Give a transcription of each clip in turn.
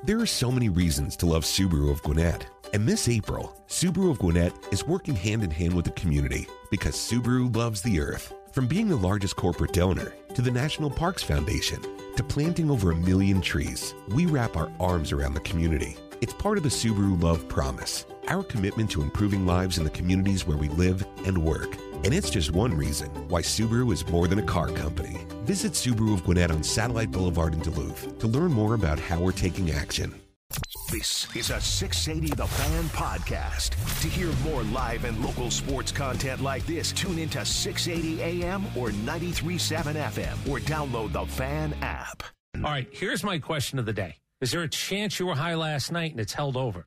There are so many reasons to love Subaru of Gwinnett. And this April, Subaru of Gwinnett is working hand in hand with the community because Subaru loves the earth. From being the largest corporate donor to the National Parks Foundation to planting over 1 million trees, we wrap our arms around the community. It's part of the Subaru Love Promise, our commitment to improving lives in the communities where we live and work. And it's just one reason why Subaru is more than a car company. Visit Subaru of Gwinnett on Satellite Boulevard in Duluth to learn more about how we're taking action. This is a 680 The Fan podcast. To hear more live and local sports content like this, tune into 680 AM or 93.7 FM or download the Fan app. All right, here's my question of the day. Is there a chance you were high last night and it's held over?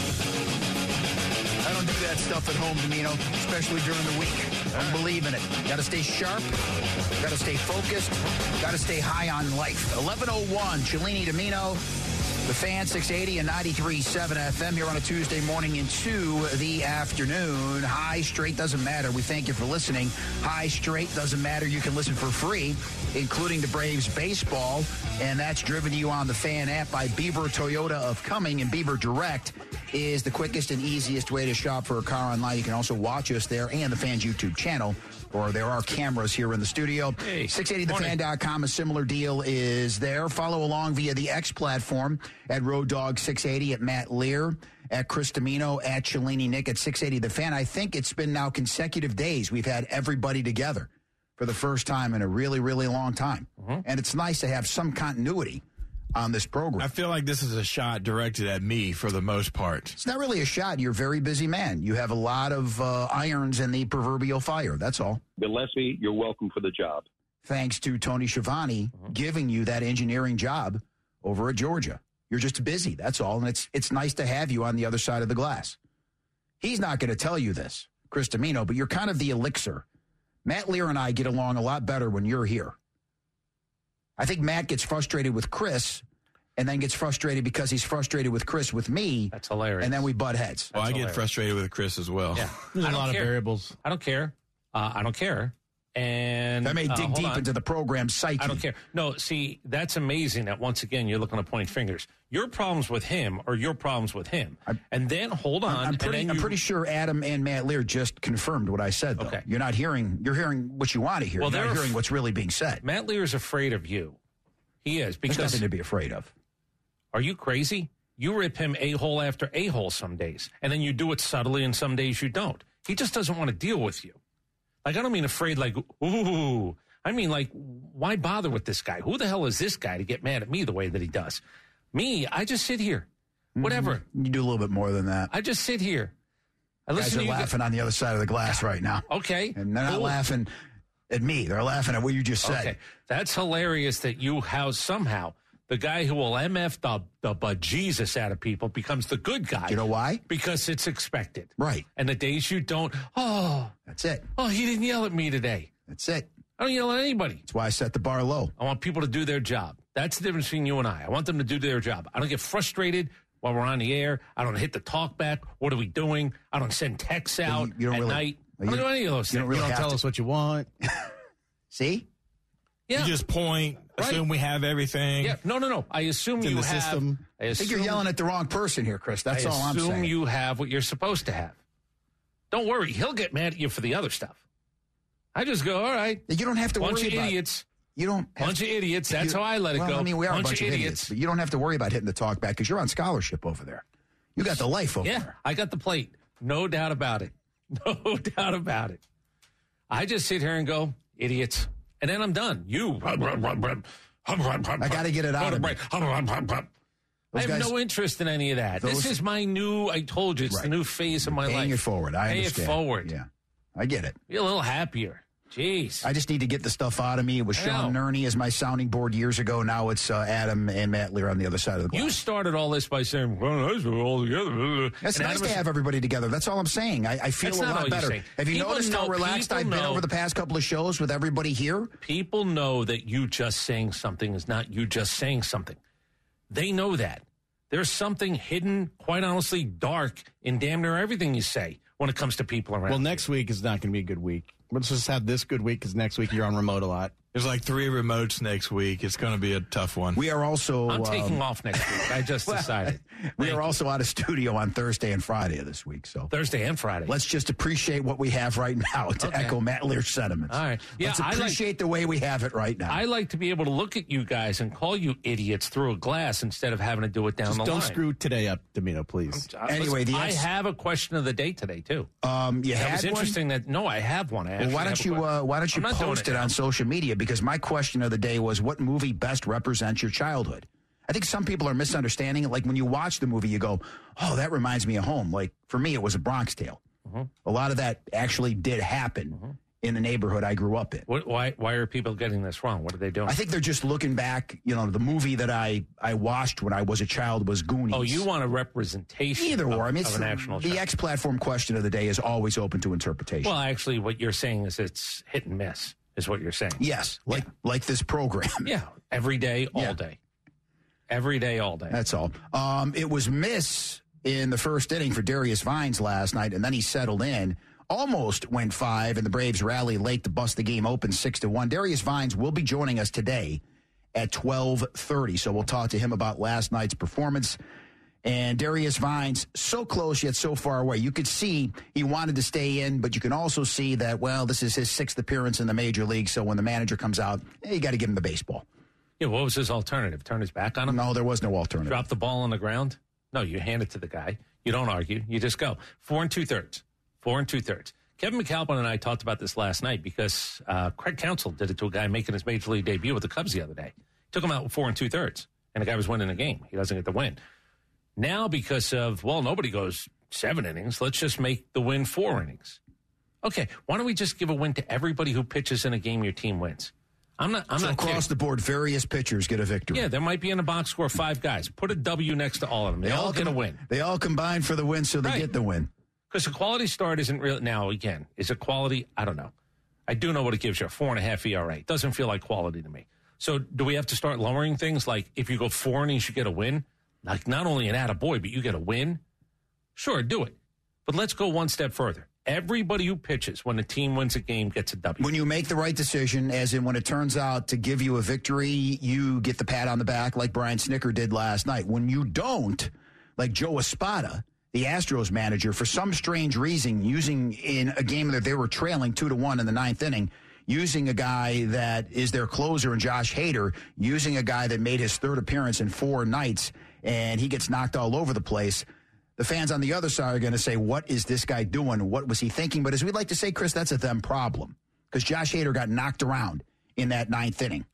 I don't do that stuff at home, Domino, especially during the week. I don't believe in it. Got to stay sharp. Got to stay focused. Got to stay high on life. 11:01, Cellini, Domino, The Fan, 680 and 93.7 FM here on a Tuesday morning into the afternoon. High, straight, doesn't matter. We thank you for listening. High, straight, doesn't matter. You can listen for free, including the Braves baseball, and that's driven to you on the Fan app by Beaver Toyota of Cumming, and Beaver Direct is the quickest and easiest way to shop for a car online. You can also watch us there and the Fan's YouTube channel, or there are cameras here in the studio. Hey, 680thefan.com, a similar deal is there. Follow along via the X platform at Road Dog 680, at Matt Lear, at Chris Domino, at Cellini Nick, at 680 The Fan. I think it's been now consecutive days we've had everybody together for the first time in a really, really long time. And it's nice to have some continuity on this program. I feel like this is a shot directed at me for the most part. It's not really a shot. You're a very busy man. You have a lot of irons in the proverbial fire. That's all. Gillespie, you're welcome for the job. Thanks to Tony Schiavone giving you that engineering job over at Georgia. You're just busy. That's all. And it's nice to have you on the other side of the glass. He's not going to tell you this, Chris Domino, but you're kind of the elixir. Matt Lear and I get along a lot better when you're here. I think Matt gets frustrated with Chris and then gets frustrated because he's frustrated with Chris with me. That's hilarious. And then we butt heads. Well, I get frustrated with Chris as well. Yeah. There's I a don't lot of care. variables. I don't care. I don't care. And I may dig hold deep on. into the program's psyche. I don't care. No, see, that's amazing that once again you're looking to point fingers. Your problems with him are your problems with him. And then hold on. I'm pretty sure Adam and Matt Lear just confirmed what I said, though. Okay. You're hearing what you want to hear. Well, you're not they're hearing what's really being said. Matt Lear's afraid of you. He is. There's Because nothing to be afraid of. are you crazy? You rip him a-hole after a-hole some days, and then you do it subtly, and some days you don't. He just doesn't want to deal with you. Like, I don't mean afraid like, ooh. I mean, like, why bother with this guy? Who the hell is this guy to get mad at me the way that he does? Me, I just sit here. Whatever. You do a little bit more than that. I just sit here. I Guys listen are to you. laughing on the other side of the glass right now. Okay. And they're not Cool. laughing at me. They're laughing at what you just said. Okay. That's hilarious that you house somehow the guy who will MF the bejesus out of people becomes the good guy. You know why? Because it's expected. Right. And the days you don't, That's it. he didn't yell at me today. That's it. I don't yell at anybody. That's why I set the bar low. I want people to do their job. That's the difference between you and I. I want them to do their job. I don't get frustrated while we're on the air. I don't hit the talk back. What are we doing? I don't send texts out you don't at really- night. I you- don't do any of those you things. don't really You don't have tell to. us what you want. See? Yeah. You just point, assume we have everything. Yeah. No. I assume It's in you the have. system. I I think you're yelling at the wrong person here, Chris. That's all I'm assume saying. you have what you're supposed to have. Don't worry. He'll get mad at you for the other stuff. I just go, all right. You don't have to Bunch worry of about idiots. You don't have Bunch of idiots. That's how I let it well, go. I mean, we are bunch a bunch of idiots. But you don't have to worry about hitting the talk back because you're on scholarship over there. You got the life over Yeah, there. I got the plate. No doubt about it. No doubt about it. I just sit here and go, idiots. And then I'm done. You. I got to get it out of me. I have no interest in any of that. This is my new, I told you, it's the new phase of my life. Paying it forward. I Pay understand. it forward. Yeah, I get it. Be a little happier. Jeez. I just need to get the stuff out of me. It was I Sean know. Nerney as my sounding board years ago. Now it's Adam and Matt Lear on the other side of the glass. You started all this by saying, well, nice, we're all together. It's And nice Adam to have everybody together. That's all I'm saying. I feel That's a not all lot you're better. saying. Have you People noticed how know- relaxed people I've been know- over the past couple of shows with everybody here? People know that you just saying something is not you just saying something. They know that. There's something hidden, quite honestly, dark in damn near everything you say when it comes to people around. Well, next week is not going to be a good week. Let's just have this good week because next week you're on remote a lot. There's like 3 remotes next week. It's going to be a tough one. We are also... I'm taking off next week. I just decided. We are also out of studio on Thursday and Friday of this week. So Thursday and Friday. let's just appreciate what we have right now to echo Matt Lear's sentiments. All right. Yeah, let's appreciate the way we have it right now. I like to be able to look at you guys and call you idiots through a glass instead of having to do it down the line. Don't screw today up, Domino, please. Anyway, I have a question of the day today, too. You That had was interesting one? No, I have one. Well, why don't you post it on social media? Because my question of the day was, what movie best represents your childhood? I think some people are misunderstanding it. Like when you watch the movie, you go, oh, that reminds me of home. Like for me, it was A Bronx Tale. Mm-hmm. A lot of that actually did happen in the neighborhood I grew up in. Why are people getting this wrong? What are they doing? I think they're just looking back. You know, the movie that I watched when I was a child was Goonies. Oh, you want a representation Either or. I mean, of an actual the X-Platform question of the day is always open to interpretation. Well, actually, what you're saying is it's hit and miss, is what you're saying. Yes, like this program. Yeah, every day, all day. Every day, all day. That's all. It was miss in the first inning for Darius Vines last night, and then he settled in. Almost went 5, and the Braves rallied late to bust the game open 6-1. Darius Vines will be joining us today at 12:30, so we'll talk to him about last night's performance. And Darius Vines, so close yet so far away. You could see he wanted to stay in, but you can also see that, well, this is his 6th appearance in the major league, so when the manager comes out, you got to give him the baseball. Yeah, what was his alternative? Turn his back on him? No, there was no alternative. Drop the ball on the ground? No, you hand it to the guy. You don't argue. You just go. 4 2/3. 4 2/3. Kevin McAlpin and I talked about this last night because Craig Counsell did it to a guy making his major league debut with the Cubs the other day. Took him out 4 2/3, and the guy was winning the game. He doesn't get the win. Now, because of, well, nobody goes 7 innings, let's just make the win 4 innings. Okay, why don't we just give a win to everybody who pitches in a game your team wins? I'm not across the board, various pitchers get a victory. Yeah, there might be in the box score 5 guys. Put a W next to all of them. They all get a win. They all combine for the win, so they get the win. Because a quality start isn't real. Now, again, is it quality? I don't know. I do know what it gives you, a 4.5 ERA. It doesn't feel like quality to me. So do we have to start lowering things? Like if you go 4 innings, you get a win? Like not only an attaboy, but you get a win? Sure, do it. But let's go one step further. Everybody who pitches when the team wins a game gets a W. When you make the right decision, as in when it turns out to give you a victory, you get the pat on the back like Brian Snitker did last night. When you don't, like Joe Espada, the Astros manager, for some strange reason, using in a game that they were trailing 2-1 in the 9th inning, using a guy that is their closer in Josh Hader, using a guy that made his 3rd appearance in 4 nights, and he gets knocked all over the place. The fans on the other side are going to say, what is this guy doing? What was he thinking? But as we'd like to say, Chris, that's a them problem because Josh Hader got knocked around in that 9th inning.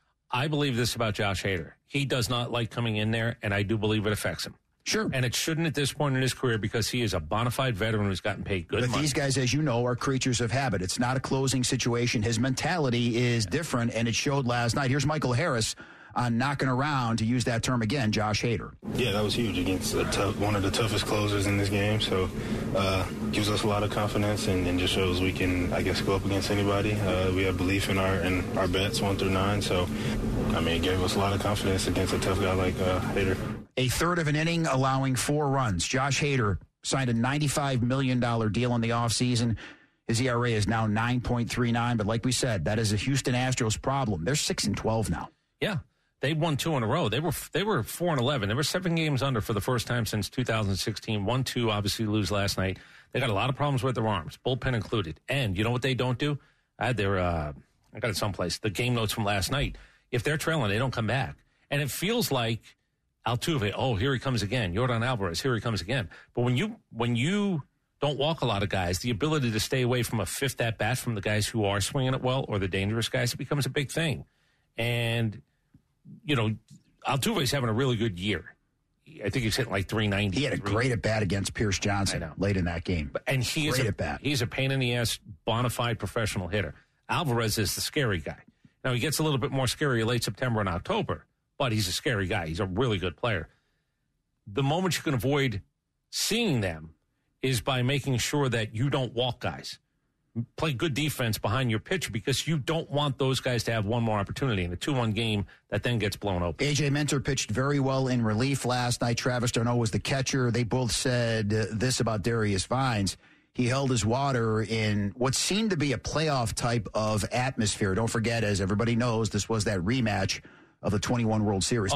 I believe this about Josh Hader. He does not like coming in there, and I do believe it affects him. Sure. And it shouldn't at this point in his career because he is a bona fide veteran who's gotten paid good money. But these guys, as you know, are creatures of habit. It's not a closing situation. His mentality is different, and it showed last night. Here's Michael Harris on knocking around, to use that term again, Josh Hader. Yeah, that was huge against one of the toughest closers in this game. So gives us a lot of confidence and just shows we can, I guess, go up against anybody. We have belief in our bets 1 through 9. So, I mean, it gave us a lot of confidence against a tough guy like Hader. A 1/3 of an inning, allowing 4 runs. Josh Hader signed a $95 million deal in the offseason. His ERA is now 9.39. But like we said, that is a Houston Astros problem. They're 6-12 now. Yeah. They won 2 in a row. They were 4-11. They were 7 games under for the first time since 2016. 1-2, obviously lose last night. They got a lot of problems with their arms, bullpen included. And you know what they don't do? I got it someplace. The game notes from last night. If they're trailing, they don't come back. And it feels like Altuve, oh, here he comes again. Yordan Alvarez, here he comes again. But when you don't walk a lot of guys, the ability to stay away from a 5th at bat from the guys who are swinging it well or the dangerous guys, it becomes a big thing. And you know, Altuve's having a really good year. I think he's hitting like 390. He had a great at-bat against Pierce Johnson late in that game. And he's a pain-in-the-ass, bona fide professional hitter. Alvarez is the scary guy. Now, he gets a little bit more scary late September and October, but he's a scary guy. He's a really good player. The moment you can avoid seeing them is by making sure that you don't walk guys. Play good defense behind your pitcher because you don't want those guys to have one more opportunity in a 2-1 game that then gets blown open. A.J. Minter pitched very well in relief last night. Travis d'Arnaud was the catcher. They both said this about Darius Vines. he held his water in what seemed to be a playoff type of atmosphere. Don't forget, as everybody knows, this was that rematch of the 21 World Series. No.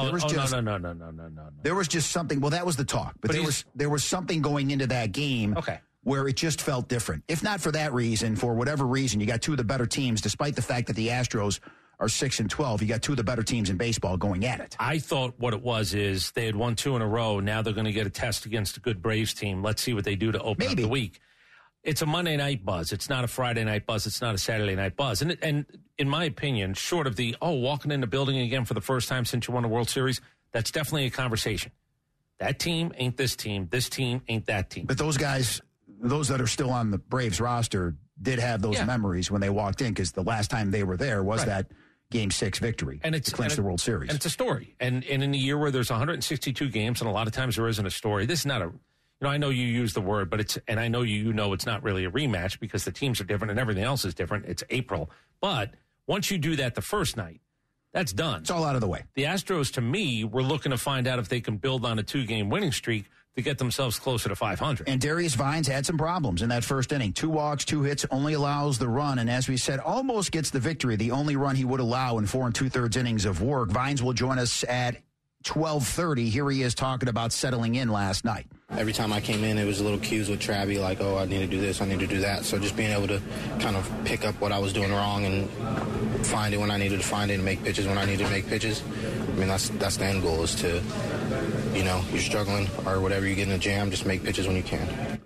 There was just something. Well, that was the talk, but there was something going into that game. Okay. Where it just felt different. If not for that reason, for whatever reason, you got two of the better teams, despite the fact that the Astros are 6-12. You got two of the better teams in baseball going at it. I thought what it was is they had won 2 in a row. Now they're going to get a test against a good Braves team. Let's see what they do to open up the week. It's a Monday night buzz. It's not a Friday night buzz. It's not a Saturday night buzz. And in my opinion, short of the, walking in the building again for the first time since you won a World Series, that's definitely a conversation. That team ain't this team. This team ain't that team. But those guys, those that are still on the Braves roster, did have those memories when they walked in, because the last time they were there was that Game 6 victory to clinch the World Series. And it's a story. And in a year where there's 162 games, and a lot of times there isn't a story, this is not a, I know you use the word, but and I know it's not really a rematch because the teams are different and everything else is different. It's April. But once you do that the first night, that's done. It's all out of the way. The Astros, to me, were looking to find out if they can build on a 2-game winning streak to get themselves closer to 500. And Darius Vines had some problems in that first inning. 2 walks, 2 hits, only allows the run. And as we said, almost gets the victory. The only run he would allow in 4 2/3 innings of work. Vines will join us at 12:30. Here he is talking about settling in last night. Every time I came in, it was little cues with Travie, like, I need to do this, I need to do that. So just being able to kind of pick up what I was doing wrong and find it when I needed to find it and make pitches when I needed to make pitches. I mean, that's the end goal, is to, you're struggling or whatever, you get in a jam, just make pitches when you can.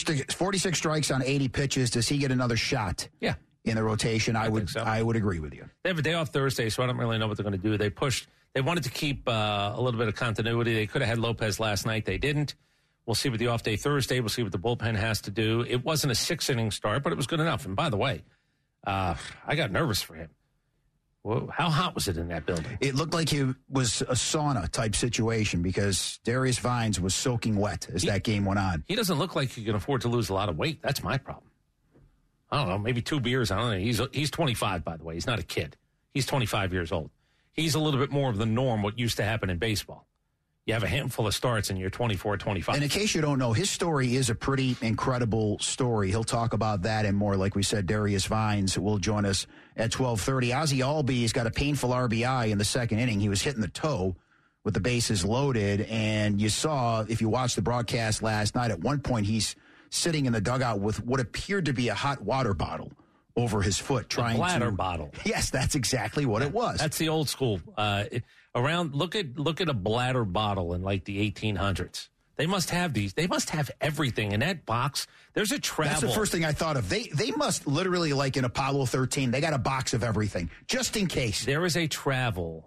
46 strikes on 80 pitches. Does he get another shot? Yeah. In the rotation? I would agree with you. They have a day off Thursday, so I don't really know what they're going to do. They wanted to keep a little bit of continuity. They could have had Lopez last night. They didn't. We'll see what the off day Thursday. We'll see what the bullpen has to do. It wasn't a 6-inning start, but it was good enough. And by the way, I got nervous for him. Well, how hot was it in that building? It looked like it was a sauna type situation because Darius Vines was soaking wet as that game went on. He doesn't look like he can afford to lose a lot of weight. That's my problem. I don't know, maybe 2 beers. I don't know. He's 25, by the way. He's not a kid. He's 25 years old. He's a little bit more of the norm, what used to happen in baseball. You have a handful of starts and you're 24, 25. And in case you don't know, his story is a pretty incredible story. He'll talk about that and more. Like we said, Darius Vines will join us at 12:30. Ozzie Albies got a painful RBI in the second inning. He was hitting the toe with the bases loaded. And you saw, if you watched the broadcast last night, at one point he's sitting in the dugout with what appeared to be a hot water bottle over his foot, trying a bladder bottle. Yes, that's exactly what it was. That's the old school. Look at a bladder bottle in like the 1800s. They must have these. They must have everything in that box. There's a travel. That's the first thing I thought of. They must literally, like in Apollo 13, they got a box of everything just in case. There is a travel.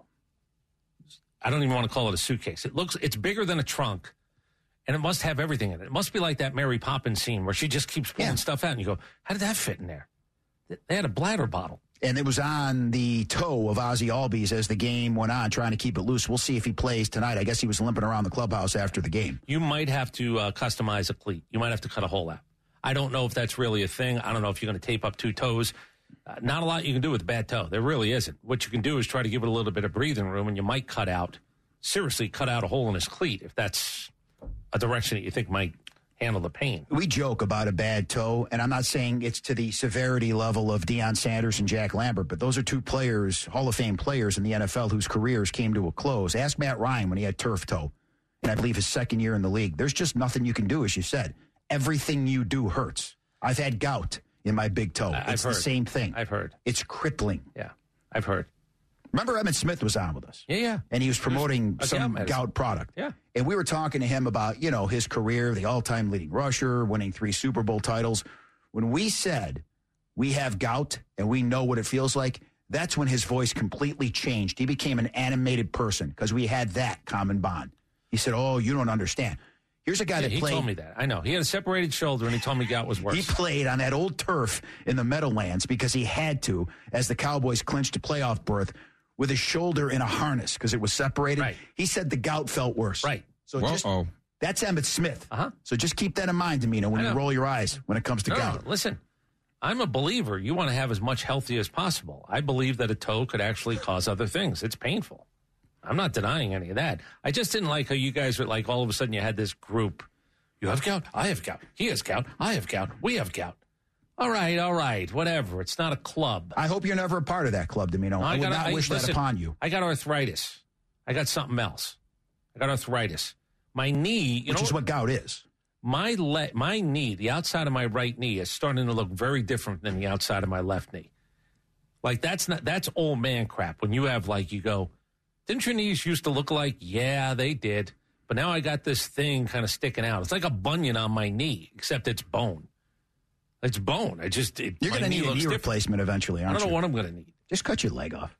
I don't even want to call it a suitcase. It's bigger than a trunk. And it must have everything in it. It must be like that Mary Poppins scene where she just keeps pulling stuff out and you go, how did that fit in there? They had a bladder bottle. And it was on the toe of Ozzie Albies as the game went on, trying to keep it loose. We'll see if he plays tonight. I guess he was limping around the clubhouse after the game. You might have to customize a cleat. You might have to cut a hole out. I don't know if that's really a thing. I don't know if you're going to tape up 2 toes. Not a lot you can do with a bad toe. There really isn't. What you can do is try to give it a little bit of breathing room, and you might cut out a hole in his cleat if that's a direction that you think might handle the pain. We joke about a bad toe, and I'm not saying it's to the severity level of Deion Sanders and Jack Lambert, but those are 2 players, Hall of Fame players in the NFL whose careers came to a close. Ask Matt Ryan when he had turf toe, and I believe his second year in the league. There's just nothing you can do, as you said. Everything you do hurts. I've had gout in my big toe. It's the same thing. I've heard. It's crippling. Yeah, I've heard. Remember Emmitt Smith was on with us? Yeah. And he was promoting some gout product. Yeah. And we were talking to him about, his career, the all-time leading rusher, winning 3 Super Bowl titles. When we said we have gout and we know what it feels like, that's when his voice completely changed. He became an animated person because we had that common bond. He said, oh, you don't understand. Here's a guy that played. He told me that. I know. He had a separated shoulder, and he told me gout was worse. He played on that old turf in the Meadowlands because he had to, as the Cowboys clinched a playoff berth, with his shoulder in a harness because it was separated. Right. He said the gout felt worse. Right. So that's Emmitt Smith. Uh-huh. So just keep that in mind, Domino, when you roll your eyes when it comes to gout. Listen, I'm a believer. You want to have as much healthy as possible. I believe that a toe could actually cause other things. It's painful. I'm not denying any of that. I just didn't like how you guys were like all of a sudden you had this group You have gout? I have gout. He has gout. I have gout. We have gout. All right, whatever. It's not a club. I hope you're never a part of that club, Domino. I would not wish that upon you. I got arthritis. I got something else. I got arthritis. My knee, which is what gout is. My knee, the outside of my right knee, is starting to look very different than the outside of my left knee. Like that's old man crap. When you have you go, didn't your knees used to look like? Yeah, they did. But now I got this thing kind of sticking out. It's like a bunion on my knee, except it's bone. It's bone. You're going to need a knee replacement eventually, aren't you? I don't know what I'm going to need. Just cut your leg off.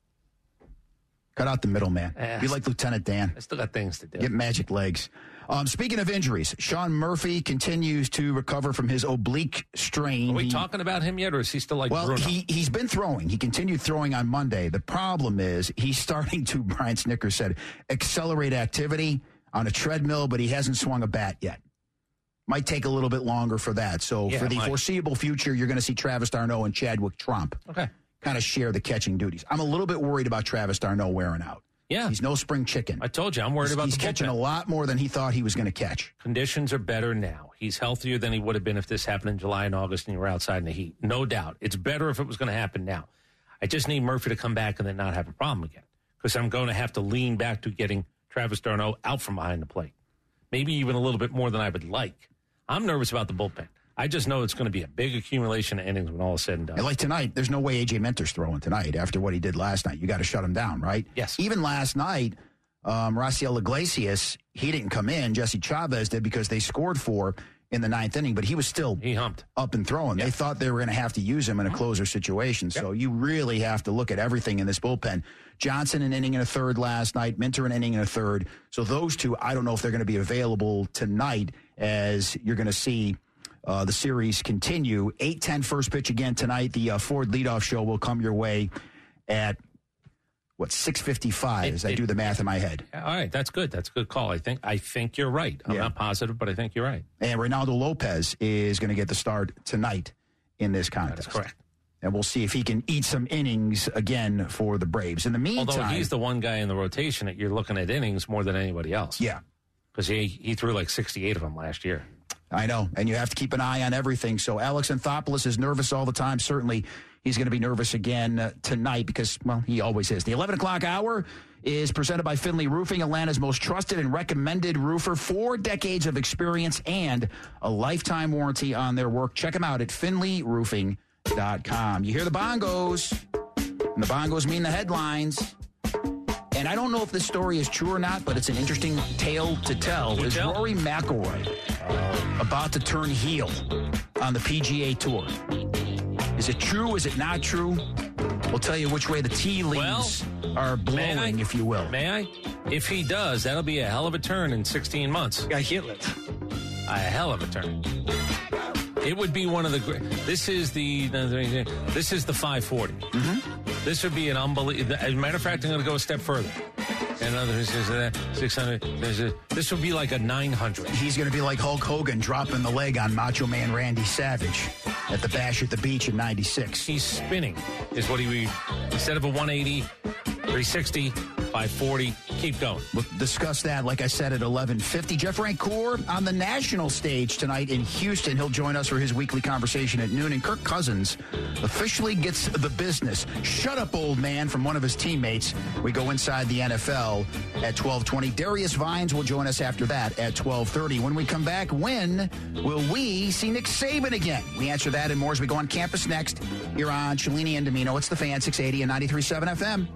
Cut out the middle, man. Be like Lieutenant Dan. I still got things to do. Get magic legs. Speaking of injuries, Sean Murphy continues to recover from his oblique strain. Are we talking about him yet, or is he still Bruno? He's been throwing. He continued throwing on Monday. The problem is he's starting to, Brian Snickers said, accelerate activity on a treadmill, but he hasn't swung a bat yet. Might take a little bit longer for that. So for the foreseeable future, you're going to see Travis d'Arnaud and Chadwick Tromp kind of share the catching duties. I'm a little bit worried about Travis d'Arnaud wearing out. Yeah. He's no spring chicken. I told you, I'm worried about the bullpen. He's catching a lot more than he thought he was going to catch. Conditions are better now. He's healthier than he would have been if this happened in July and August and you were outside in the heat. No doubt. It's better if it was going to happen now. I just need Murphy to come back and then not have a problem again, because I'm going to have to lean back to getting Travis d'Arnaud out from behind the plate. Maybe even a little bit more than I would like. I'm nervous about the bullpen. I just know it's going to be a big accumulation of innings when all is said and done. And like tonight, there's no way A.J. Minter's throwing tonight after what he did last night. You got to shut him down, right? Yes. Even last night, Raciel Iglesias, he didn't come in. Jesse Chavez did because they scored 4 in the 9th inning, but he was still up and throwing. Yep. They thought they were going to have to use him in a closer situation. Yep. So you really have to look at everything in this bullpen. Johnson an inning and a third last night, Minter an inning and a third. So those two, I don't know if they're going to be available tonight, as you're going to see the series continue. 8:10 first pitch again tonight. The Ford leadoff show will come your way at 6:55 as I do the math in my head. All right, that's good. That's a good call. I think you're right. I'm not positive, but I think you're right. And Reynaldo Lopez is going to get the start tonight in this contest. That's correct. And we'll see if he can eat some innings again for the Braves. In the meantime, although he's the one guy in the rotation that you're looking at innings more than anybody else. Yeah, because he threw like 68 of them last year. I know, and you have to keep an eye on everything. So Alex Anthopoulos is nervous all the time. Certainly, he's going to be nervous again tonight because, well, he always is. The 11 o'clock hour is presented by Finley Roofing, Atlanta's most trusted and recommended roofer. 4 decades of experience and a lifetime warranty on their work. Check them out at finleyroofing.com. You hear the bongos, and the bongos mean the headlines. And I don't know if this story is true or not, but it's an interesting tale to tell. Is Rory McIlroy about to turn heel on the PGA Tour? Is it true? Is it not true? We'll tell you which way the tea leaves are blowing, if you will. May I? If he does, that'll be a hell of a turn in 16 months. I hear it. A hell of a turn. It would be one of the great. This is the 540. Mm-hmm. This would be an unbelievable. As a matter of fact, I'm going to go a step further. And 600. This would be like a 900. He's going to be like Hulk Hogan dropping the leg on Macho Man Randy Savage at the Bash at the Beach in '96. He's spinning, is what he would. Instead of a 180, 360, 540. Keep going. We'll discuss that, like I said, at 11:50. Jeff Rancour on the national stage tonight in Houston. He'll join us for his weekly conversation at noon. And Kirk Cousins officially gets the business. Shut up, old man, from one of his teammates. We go inside the NFL at 12:20. Darius Vines will join us after that at 12:30. When we come back, when will we see Nick Saban again? We answer that and more as we go on campus next here on Cellini and Domino. It's the Fan, 680 and 93.7 FM.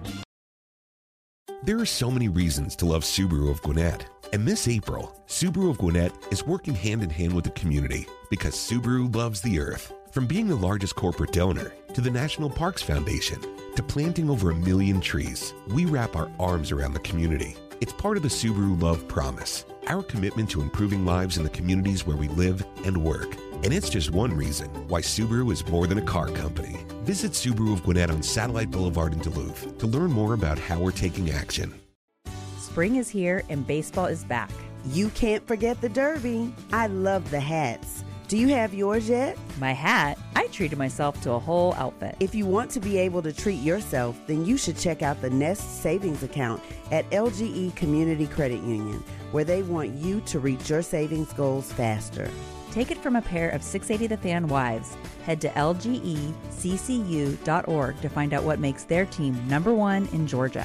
There are so many reasons to love Subaru of Gwinnett. And this April, Subaru of Gwinnett is working hand in hand with the community because Subaru loves the earth. From being the largest corporate donor to the National Parks Foundation to planting over 1 million trees, we wrap our arms around the community. It's part of the Subaru Love Promise, our commitment to improving lives in the communities where we live and work. And it's just one reason why Subaru is more than a car company. Visit Subaru of Gwinnett on Satellite Boulevard in Duluth to learn more about how we're taking action. Spring is here and baseball is back. You can't forget the Derby. I love the hats. Do you have yours yet? My hat? I I've treated myself to a whole outfit. If you want to be able to treat yourself, then you should check out the Nest Savings Account at LGE Community Credit Union, where they want you to reach your savings goals faster. Take it from a pair of 680 The Fan wives. Head to lgeccu.org to find out what makes their team number one in Georgia.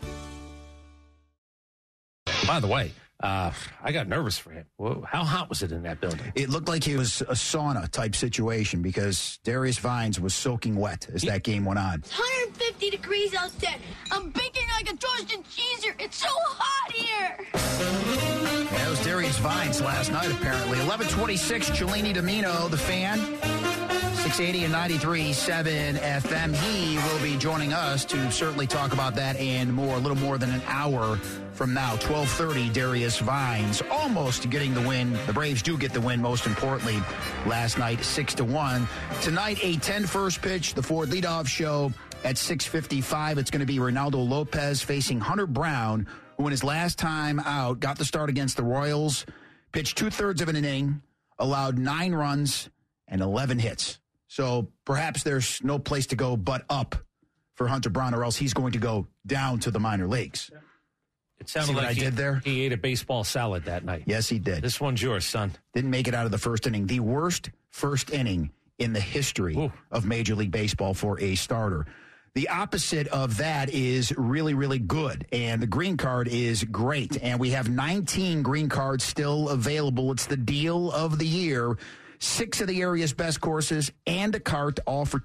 By the way, I got nervous for him. Whoa, how hot was it in that building? It looked like it was a sauna-type situation because Darius Vines was soaking wet as that game went on. It's 150 degrees outside. I'm baking like a toasted cheeser. It's so hot here. Yeah, it was Darius Vines last night, apparently. 11:26, Cellini Domino, The Fan. 680 and 93.7 FM. He will be joining us to certainly talk about that and more, a little more than an hour from now. 12:30, Darius Vines almost getting the win. The Braves do get the win, most importantly, last night, 6-1. Tonight, a 10 first pitch, the Ford leadoff show at 6:55. It's going to be Ronaldo Lopez facing Hunter Brown, who in his last time out got the start against the Royals, pitched 2/3 of an inning, allowed 9 runs and 11 hits. So perhaps there's no place to go but up for Hunter Brown, or else he's going to go down to the minor leagues. It sounded like he ate a baseball salad that night. Yes, he did. This one's yours, son. Didn't make it out of the first inning. The worst first inning in the history of Major League Baseball for a starter. The opposite of that is really, really good, and the green card is great. And we have 19 green cards still available. It's the deal of the year. 6 of the area's best courses and a cart, all for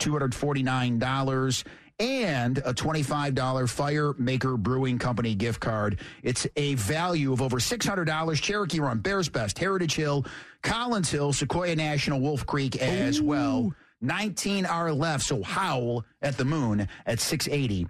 $249, and a $25 Fire Maker Brewing Company gift card. It's a value of over $600. Cherokee Run, Bears Best, Heritage Hill, Collins Hill, Sequoia National, Wolf Creek as well. 19 are left, so howl at the moon at 680.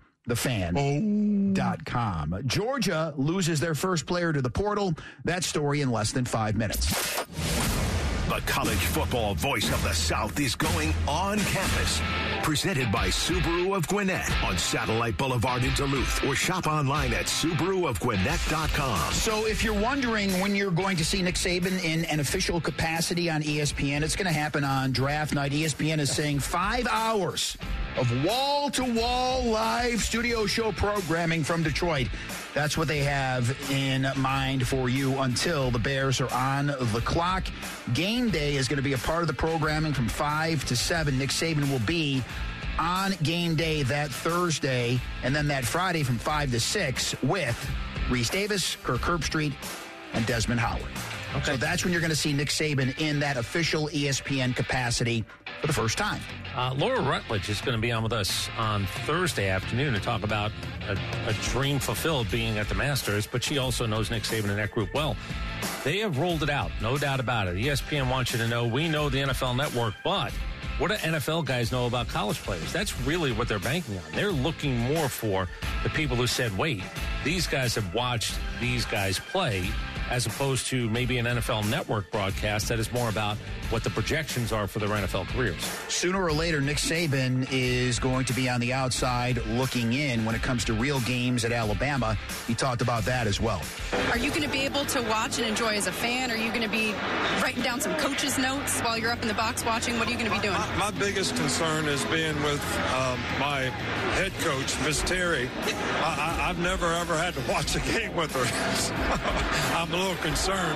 TheFan.com. Georgia loses their first player to the portal. That story in less than 5 minutes. The college football voice of the South is going on campus. Presented by Subaru of Gwinnett on Satellite Boulevard in Duluth, or shop online at SubaruofGwinnett.com. So if you're wondering when you're going to see Nick Saban in an official capacity on ESPN, it's going to happen on draft night. ESPN is saying 5 hours of wall-to-wall live studio show programming from Detroit. That's what they have in mind for you until the Bears are on the clock. Game day is going to be a part of the programming from 5 to 7. Nick Saban will be on game day that Thursday, and then that Friday from 5 to 6 with Reese Davis, Kirk Herbstreit, and Desmond Howard. Okay. So that's when you're going to see Nick Saban in that official ESPN capacity for the first time. Laura Rutledge is going to be on with us on Thursday afternoon to talk about a dream fulfilled being at the Masters, but she also knows Nick Saban and that group well. They have rolled it out, no doubt about it. ESPN wants you to know, we know the NFL Network, but what do NFL guys know about college players? That's really what they're banking on. They're looking more for the people who said, wait, these guys have watched these guys play, as opposed to maybe an NFL Network broadcast that is more about what the projections are for their NFL careers. Sooner or later, Nick Saban is going to be on the outside looking in when it comes to real games at Alabama. He talked about that as well. Are you going to be able to watch and enjoy as a fan? Are you going to be writing down some coaches' notes while you're up in the box watching? What are you going to be doing? My biggest concern is being with my head coach, Miss Terry. I've never, ever had to watch a game with her. I'm a little concerned.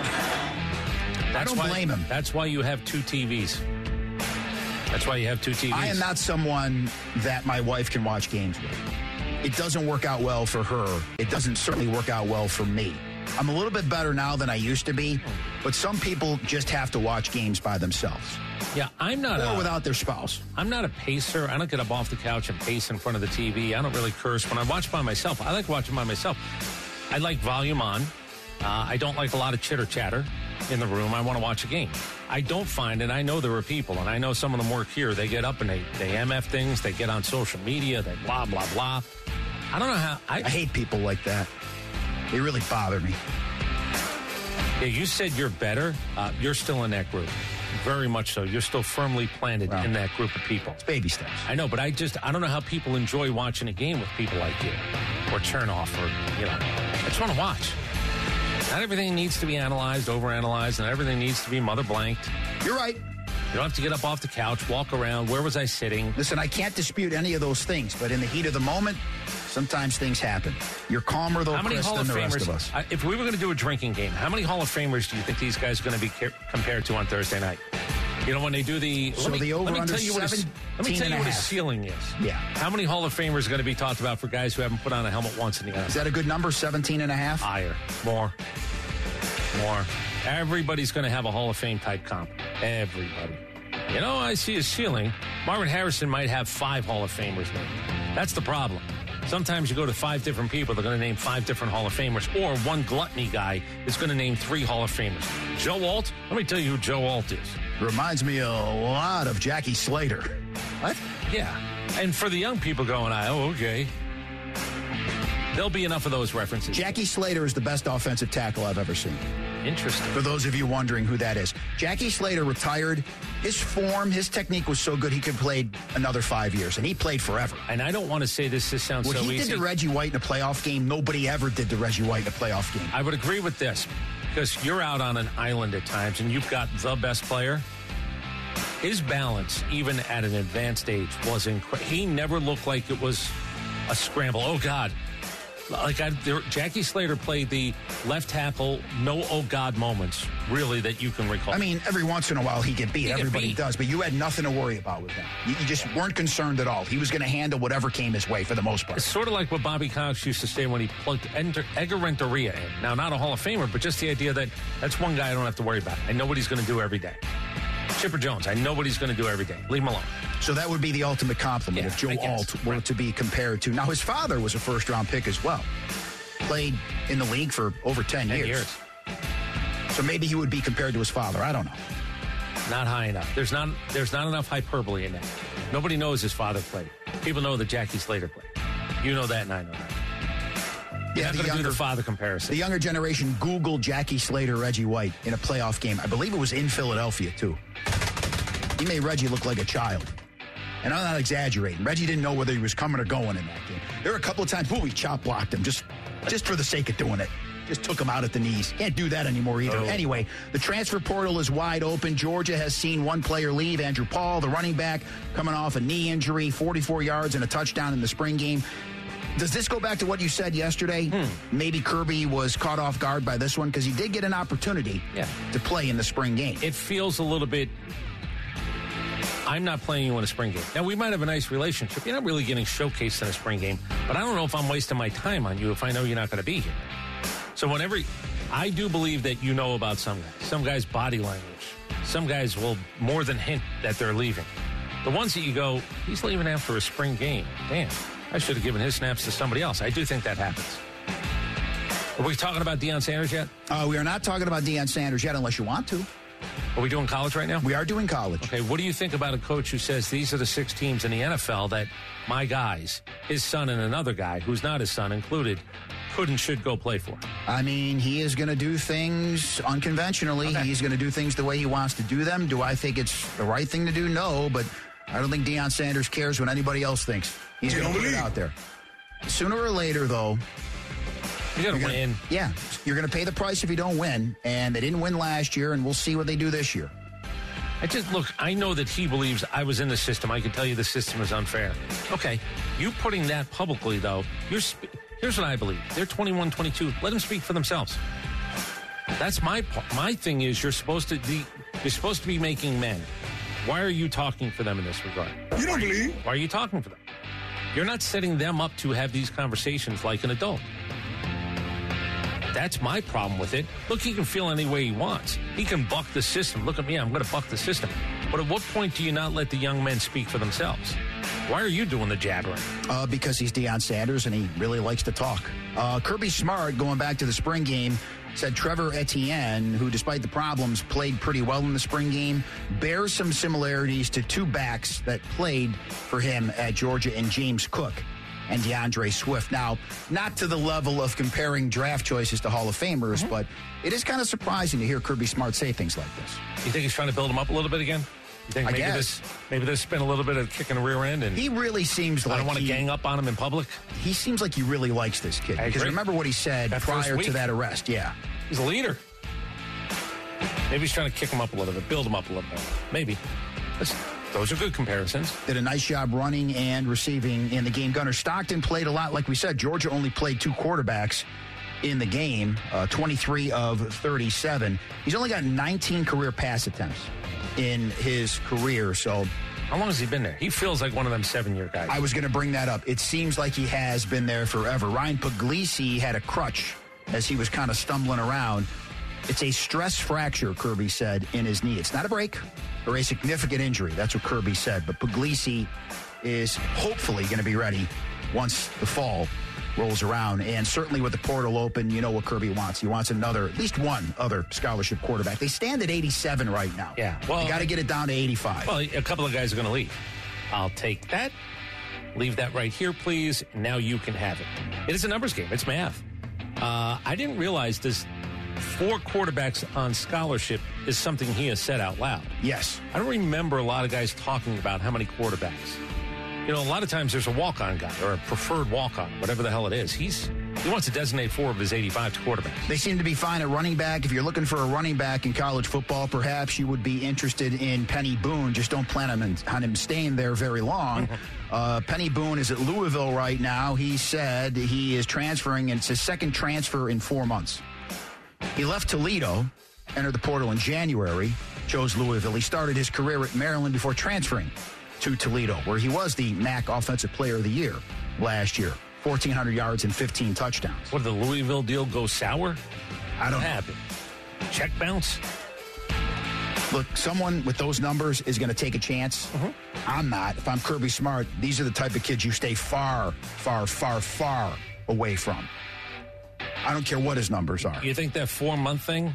I don't blame him. That's why you have 2 TVs. That's why you have 2 TVs. I am not someone that my wife can watch games with. It doesn't work out well for her. It doesn't certainly work out well for me. I'm a little bit better now than I used to be, but some people just have to watch games by themselves. Yeah, I'm not. Or without their spouse. I'm not a pacer. I don't get up off the couch and pace in front of the TV. I don't really curse. When I watch by myself, I like watching by myself. I like volume on. I don't like a lot of chitter-chatter in the room. I want to watch a game. I don't find, and I know there are people, and I know some of them work here, they get up and they MF things, they get on social media, they blah, blah, blah. I don't know how. I hate people like that. They really bother me. Yeah, you said you're better. You're still in that group. Very much so. You're still firmly planted in that group of people. It's baby steps. I know, but I don't know how people enjoy watching a game with people like you. Or turn off, or, I just want to watch. Not everything needs to be analyzed, overanalyzed, and everything needs to be mother blanked. You're right. You don't have to get up off the couch, walk around. Where was I sitting? Listen, I can't dispute any of those things, but in the heat of the moment, sometimes things happen. You're calmer, though, Chris, than the rest of us. If we were going to do a drinking game, how many Hall of Famers do you think these guys are going to be compared to on Thursday night? You know, when they do the... So the over-under 17 Let me tell you what a ceiling is. Yeah. How many Hall of Famers are going to be talked about for guys who haven't put on a helmet once in the NFL? Is that a good number, 17 and a half? Higher. More. Everybody's going to have a Hall of Fame type comp. Everybody. You know, I see a ceiling. Marvin Harrison might have 5 Hall of Famers named. That's the problem. Sometimes you go to 5 different people, they're going to name 5 different Hall of Famers, or one gluttony guy is going to name 3 Hall of Famers. Joe Alt? Let me tell you who Joe Alt is. Reminds me a lot of Jackie Slater. What? Yeah. And for the young people going, okay. There'll be enough of those references. Jackie Slater is the best offensive tackle I've ever seen. Interesting. For those of you wondering who that is. Jackie Slater retired. His form, his technique was so good he could play another 5 years, and he played forever. And I don't want to say this sounds so easy. What he did to Reggie White in a playoff game, nobody ever did to Reggie White in a playoff game. I would agree with this, because you're out on an island at times, and you've got the best player. His balance, even at an advanced age, was incredible. He never looked like it was a scramble. Oh, God. Jackie Slater played the left tackle, no oh God moments, really, that you can recall. I mean, every once in a while he get beat. Everybody does, but you had nothing to worry about with him. You just weren't concerned at all. He was going to handle whatever came his way for the most part. It's sort of like what Bobby Cox used to say when he plugged Edgar Renteria in. Now, not a Hall of Famer, but just the idea that that's one guy I don't have to worry about. I know what he's going to do every day. Chipper Jones, I know what he's going to do every day. Leave him alone. So that would be the ultimate compliment if Joe Alt were to be compared to. Now, his father was a first-round pick as well. Played in the league for over 10 years. So maybe he would be compared to his father. I don't know. Not high enough. There's not enough hyperbole in that. Nobody knows his father played. People know that Jackie Slater played. You know that, and I know that. You're not going to do the father comparison. The younger generation Googled Jackie Slater, Reggie White in a playoff game. I believe it was in Philadelphia, too. He made Reggie look like a child. And I'm not exaggerating. Reggie didn't know whether he was coming or going in that game. There were a couple of times, he chop blocked him just for the sake of doing it. Just took him out at the knees. Can't do that anymore either. Anyway, the transfer portal is wide open. Georgia has seen one player leave, Andrew Paul, the running back, coming off a knee injury, 44 yards and a touchdown in the spring game. Does this go back to what you said yesterday? Maybe Kirby was caught off guard by this one because he did get an opportunity to play in the spring game. It feels a little bit, I'm not playing you in a spring game. Now, we might have a nice relationship. You're not really getting showcased in a spring game, but I don't know if I'm wasting my time on you if I know you're not going to be here. So I do believe that you know about some guys' body language. Some guys will more than hint that they're leaving. The ones that you go, he's leaving after a spring game. Damn. I should have given his snaps to somebody else. I do think that happens. Are we talking about Deion Sanders yet? We are not talking about Deion Sanders yet unless you want to. Are we doing college right now? We are doing college. Okay, what do you think about a coach who says these are the 6 teams in the NFL that my guys, his son and another guy, who's not his son included, could and should go play for? I mean, he is going to do things unconventionally. Okay. He's going to do things the way he wants to do them. Do I think it's the right thing to do? No, but I don't think Deion Sanders cares what anybody else thinks. He's going to put it out there. Sooner or later, though, you got to win. Yeah, you're going to pay the price if you don't win, and they didn't win last year, and we'll see what they do this year. I know that he believes I was in the system. I can tell you the system is unfair. Okay, you putting that publicly, though, here's what I believe. They're 21-22. Let them speak for themselves. That's my thing is you're supposed to be making men. Why are you talking for them in this regard? You don't believe? Why are you talking for them? You're not setting them up to have these conversations like an adult. That's my problem with it. Look, he can feel any way he wants. He can buck the system. Look at me, I'm going to buck the system. But at what point do you not let the young men speak for themselves? Why are you doing the jabbering? Because he's Deion Sanders and he really likes to talk. Kirby Smart, going back to the spring game, said Trevor Etienne, who despite the problems played pretty well in the spring game, bears some similarities to 2 backs that played for him at Georgia and James Cook and DeAndre Swift. Now, not to the level of comparing draft choices to Hall of Famers, but it is kind of surprising to hear Kirby Smart say things like this. You think he's trying to build him up a little bit again? You think maybe this been a little bit of kick in the rear end? And he really seems like I don't want to gang up on him in public. He seems like he really likes this kid. Because remember what he said prior to that arrest. Yeah. He's a leader. Maybe he's trying to kick him up a little bit, build him up a little bit. Maybe. Those are good comparisons. Did a nice job running and receiving in the game. Gunnar Stockton played a lot. Like we said, Georgia only played 2 quarterbacks in the game, 23 of 37. He's only got 19 career pass attempts in his career. So, how long has he been there? He feels like one of them 7-year guys. I was going to bring that up. It seems like he has been there forever. Ryan Puglisi had a crutch as he was kind of stumbling around. It's a stress fracture, Kirby said, in his knee. It's not a break or a significant injury. That's what Kirby said. But Puglisi is hopefully going to be ready once the fall rolls around. And certainly with the portal open, you know what Kirby wants. He wants at least one other scholarship quarterback. They stand at 87 right now. Yeah. Well, they got to get it down to 85. Well, a couple of guys are going to leave. I'll take that. Leave that right here, please. Now you can have it. It is a numbers game. It's math. I didn't realize this 4 quarterbacks on scholarship is something he has said out loud. Yes. I don't remember a lot of guys talking about how many quarterbacks. You know, a lot of times there's a walk-on guy or a preferred walk-on, whatever the hell it is. He wants to designate 4 of his 85 to quarterbacks. They seem to be fine at running back. If you're looking for a running back in college football, perhaps you would be interested in Penny Boone. Just don't plan on him staying there very long. Penny Boone is at Louisville right now. He said he is transferring, and it's his second transfer in 4 months. He left Toledo, entered the portal in January, chose Louisville. He started his career at Maryland before transferring to Toledo, where he was the MAC Offensive Player of the Year last year. 1,400 yards and 15 touchdowns. What, did the Louisville deal go sour? I don't know. Happen. Check bounce? Look, someone with those numbers is going to take a chance. I'm not. If I'm Kirby Smart, these are the type of kids you stay far, far, far, far away from. I don't care what his numbers are. You think that 4-month thing,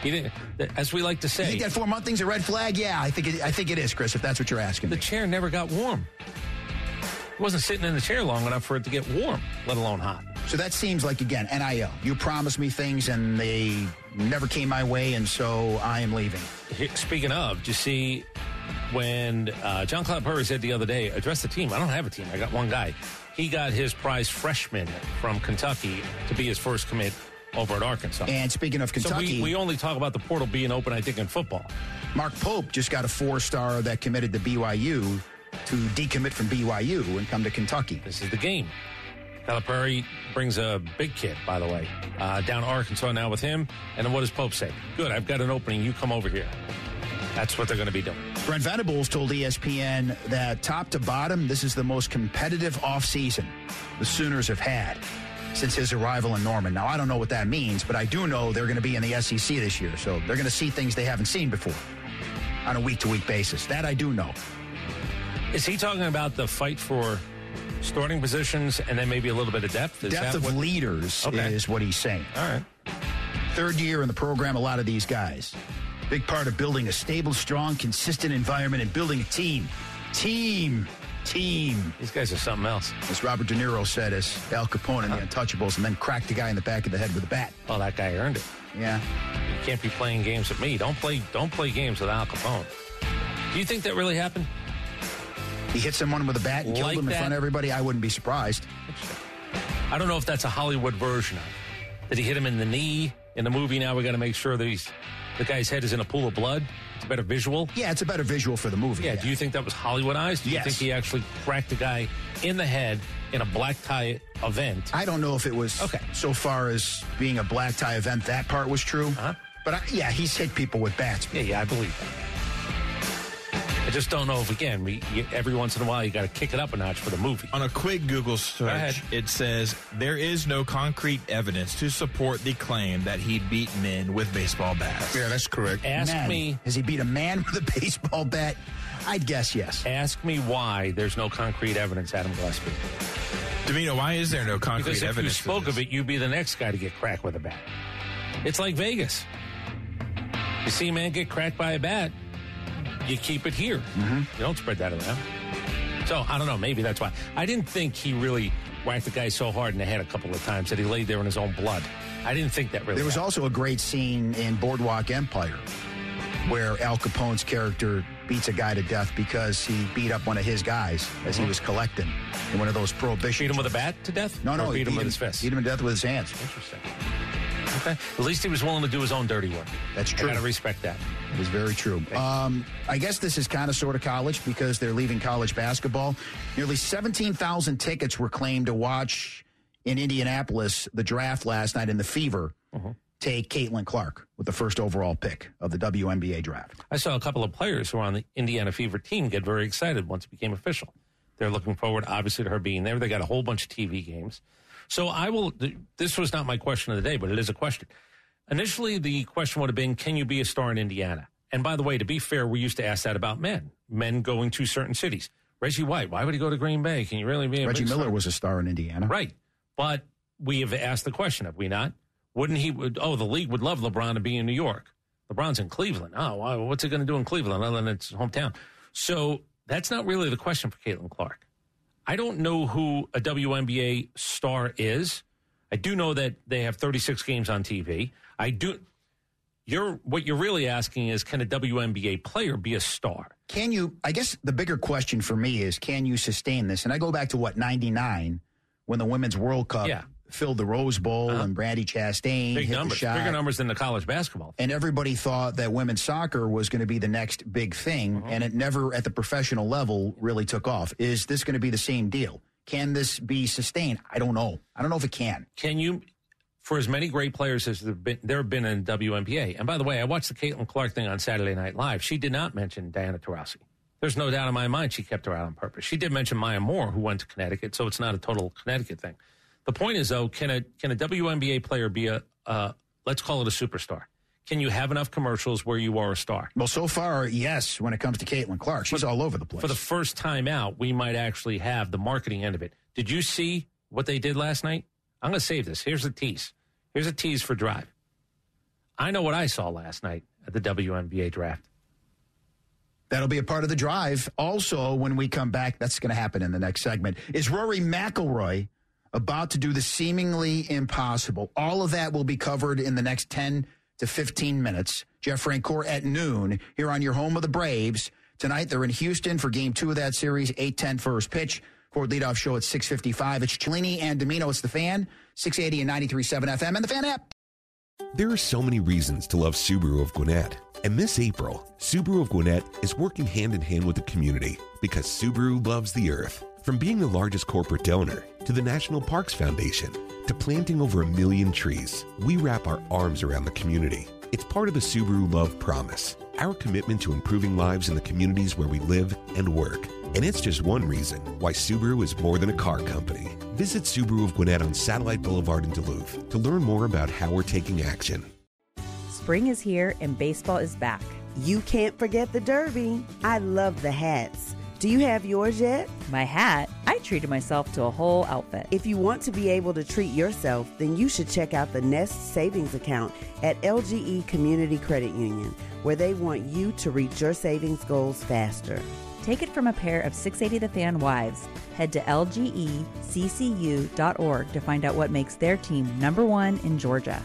as we like to say, you think that 4-month thing's a red flag? Yeah, I think it is, Chris, if that's what you're asking me. The chair never got warm. It wasn't sitting in the chair long enough for it to get warm, let alone hot. So that seems like, again, NIL. You promised me things, and they never came my way, and so I am leaving. Speaking of, did you see when John Calipari said the other day, address the team. I don't have a team. I got one guy. He got his prize freshman from Kentucky to be his first commit over at Arkansas. And speaking of Kentucky, so we only talk about the portal being open, I think, in football. Mark Pope just got a 4-star that committed to BYU to decommit from BYU and come to Kentucky. This is the game. Calipari brings a big kid, by the way, down to Arkansas now with him. And then what does Pope say? Good, I've got an opening. You come over here. That's what they're going to be doing. Brent Venables told ESPN that top to bottom, this is the most competitive offseason the Sooners have had since his arrival in Norman. Now, I don't know what that means, but I do know they're going to be in the SEC this year, so they're going to see things they haven't seen before on a week-to-week basis. That I do know. Is he talking about the fight for starting positions and then maybe a little bit of depth? Depth of leaders is what he's saying. All right. 3rd year in the program, a lot of these guys. Big part of building a stable, strong, consistent environment and building a team. Team. These guys are something else. As Robert De Niro said as Al Capone in The Untouchables, and then cracked the guy in the back of the head with a bat. Well, that guy earned it. Yeah. You can't be playing games with me. Don't play games with Al Capone. Do you think that really happened? He hit someone with a bat and killed him in front of everybody? I wouldn't be surprised. I don't know if that's a Hollywood version of it. Did he hit him in the knee? In the movie now, we got to make sure that the guy's head is in a pool of blood. It's a better visual. Yeah, it's a better visual for the movie. Yeah. Do you think that was Hollywoodized? Do you think he actually cracked a guy in the head in a black tie event? I don't know if it was so far as being a black tie event. That part was true. But he's hit people with bats. Yeah, I believe that. I just don't know if, again, every once in a while you got to kick it up a notch for the movie. On a quick Google search, it says there is no concrete evidence to support the claim that he beat men with baseball bats. Yeah, that's correct. Has he beat a man with a baseball bat? I'd guess yes. Ask me why there's no concrete evidence, Adam Gillespie. Domino, why is there no concrete evidence? Because if you spoke of it, you'd be the next guy to get cracked with a bat. It's like Vegas. You see a man get cracked by a bat, you keep it here. You don't spread that around. So, I don't know. Maybe that's why. I didn't think he really whacked the guy so hard in the head a couple of times that he laid there in his own blood. I didn't think that really There was happened. also a great scene in Boardwalk Empire where Al Capone's character beats a guy to death because he beat up one of his guys as he was collecting in one of those prohibition. Beat him with a bat to death? No, Or he beat him with his fist? Beat him to death with his hands. Interesting. Okay. At least he was willing to do his own dirty work. That's true. I got to respect that. It is very true. I guess this is kind of sort of college because they're leaving college basketball. Nearly 17,000 tickets were claimed to watch in Indianapolis the draft last night in the Fever. Take Caitlin Clark with the first overall pick of the WNBA draft. I saw a couple of players who were on the Indiana Fever team get very excited once it became official. They're looking forward, obviously, to her being there. They got a whole bunch of TV games. So this was not my question of the day, but it is a question. Initially, the question would have been, can you be a star in Indiana? And by the way, to be fair, we used to ask that about men going to certain cities. Reggie White, why would he go to Green Bay? Can you really be a Reggie big Miller star? Was a star in Indiana. Right. But we have asked the question, have we not? Wouldn't he? The league would love LeBron to be in New York. LeBron's in Cleveland. Oh, what's he going to do in Cleveland other than its hometown? So that's not really the question for Caitlin Clark. I don't know who a WNBA star is. I do know that they have 36 games on TV. What you're really asking is, can a WNBA player be a star? Can you? I guess the bigger question for me is, can you sustain this? And I go back to 99 when the Women's World Cup filled the Rose Bowl and Brandi Chastain big hit numbers, the shot. bigger numbers than the college basketball. And everybody thought that women's soccer was going to be the next big thing, and it never at the professional level really took off. Is this going to be the same deal? Can this be sustained? I don't know. I don't know if it can. Can you, for as many great players as there have been in WNBA, and by the way, I watched the Caitlin Clark thing on Saturday Night Live. She did not mention Diana Taurasi. There's no doubt in my mind she kept her out on purpose. She did mention Maya Moore, who went to Connecticut, so it's not a total Connecticut thing. The point is, though, can a WNBA player be let's call it a superstar? Can you have enough commercials where you are a star? Well, so far, yes, when it comes to Caitlin Clark. She's all over the place. For the first time out, we might actually have the marketing end of it. Did you see what they did last night? I'm going to save this. Here's a tease. Here's a tease for Drive. I know what I saw last night at the WNBA draft. That'll be a part of the Drive. Also, when we come back, that's going to happen in the next segment, is Rory McIlroy about to do the seemingly impossible. All of that will be covered in the next 10 to 15 minutes. Jeff Francoeur at noon here on your home of the Braves. Tonight, they're in Houston for Game 2 of that series, 8:10 first pitch. Ford leadoff show at 6:55. It's Cellini and Domino. It's The Fan, 680 and 93.7 FM, and the Fan app. There are so many reasons to love Subaru of Gwinnett. And this April, Subaru of Gwinnett is working hand in hand with the community because Subaru loves the earth. From being the largest corporate donor to the National Parks Foundation to planting over 1 million trees, we wrap our arms around the community. It's part of the Subaru Love Promise, our commitment to improving lives in the communities where we live and work. And it's just one reason why Subaru is more than a car company. Visit Subaru of Gwinnett on Satellite Boulevard in Duluth to learn more about how we're taking action. Spring is here and baseball is back. You can't forget the Derby. I love the hats. Do you have yours yet? My hat? I treated myself to a whole outfit. If you want to be able to treat yourself, then you should check out the Nest Savings Account at LGE Community Credit Union, where they want you to reach your savings goals faster. Take it from a pair of 680 The Fan wives. Head to lgeccu.org to find out what makes their team #1 in Georgia.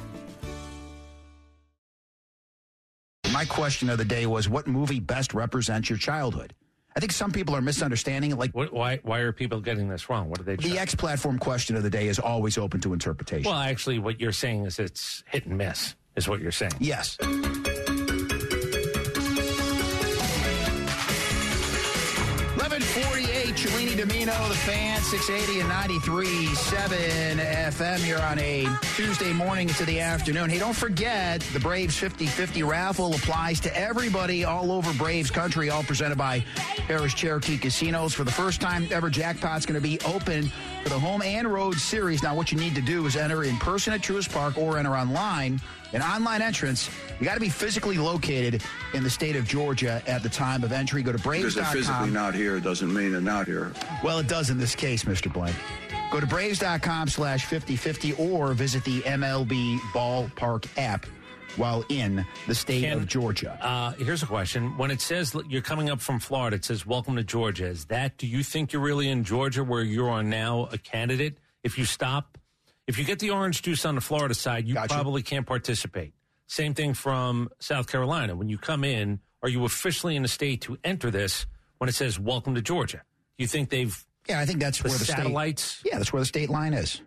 My question of the day was, what movie best represents your childhood? I think some people are misunderstanding it. Like, why are people getting this wrong? What are they? The X platform question of the day is always open to interpretation. Well, actually, what you're saying is it's hit and miss, is what you're saying. Yes. 11:48, Cellini Domino, The Fan, 680 and 93.7 FM here on a Tuesday morning into the afternoon. Hey, don't forget, the Braves 50-50 raffle applies to everybody all over Braves country, all presented by Harris Cherokee Casinos. For the first time ever, Jackpot's going to be open for the home and road series. Now, what you need to do is enter in person at Truist Park or enter online. An online entrance, you got to be physically located in the state of Georgia at the time of entry. Go to Braves.com. Because they're physically not here doesn't mean they're not here. Well, it does in this case, Mr. Blank. Go to Braves.com/5050 or visit the MLB Ballpark app while in the state of Georgia. Here's a question. When it says you're coming up from Florida, it says, welcome to Georgia. Do you think you're really in Georgia where you are now a candidate? If you get the orange juice on the Florida side, you probably can't participate. Same thing from South Carolina. When you come in, are you officially in the state to enter this when it says welcome to Georgia? Do you think they've... Yeah, I think that's where the satellites... State, yeah, that's where the state line is.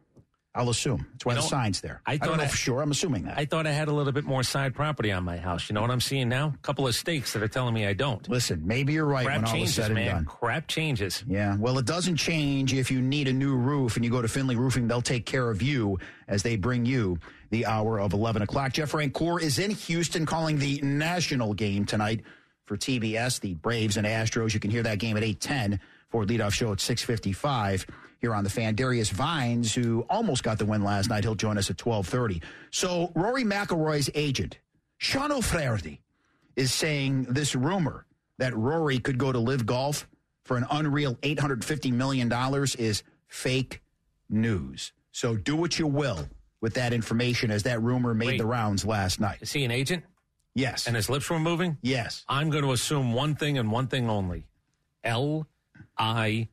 I'll assume. That's why the sign's there. I don't know for sure. I'm assuming that. I thought I had a little bit more side property on my house. You know what I'm seeing now? A couple of stakes that are telling me I don't. Listen, maybe you're right when all is said and done. Crap changes. Yeah, well, it doesn't change if you need a new roof and you go to Finley Roofing. They'll take care of you as they bring you the hour of 11 o'clock. Jeff Rancourt is in Houston calling the national game tonight for TBS, the Braves and Astros. You can hear that game at 8:10 for leadoff show at 6:55. Here on the Fan. Darius Vines, who almost got the win last night, he'll join us at 12:30. So Rory McIlroy's agent, Sean O'Flaherty, is saying this rumor that Rory could go to Live Golf for an unreal $850 million is fake news. So do what you will with that information, as that rumor made the rounds last night. Is he an agent? Yes. And his lips were moving? Yes. I'm going to assume one thing and one thing only. L-I-E.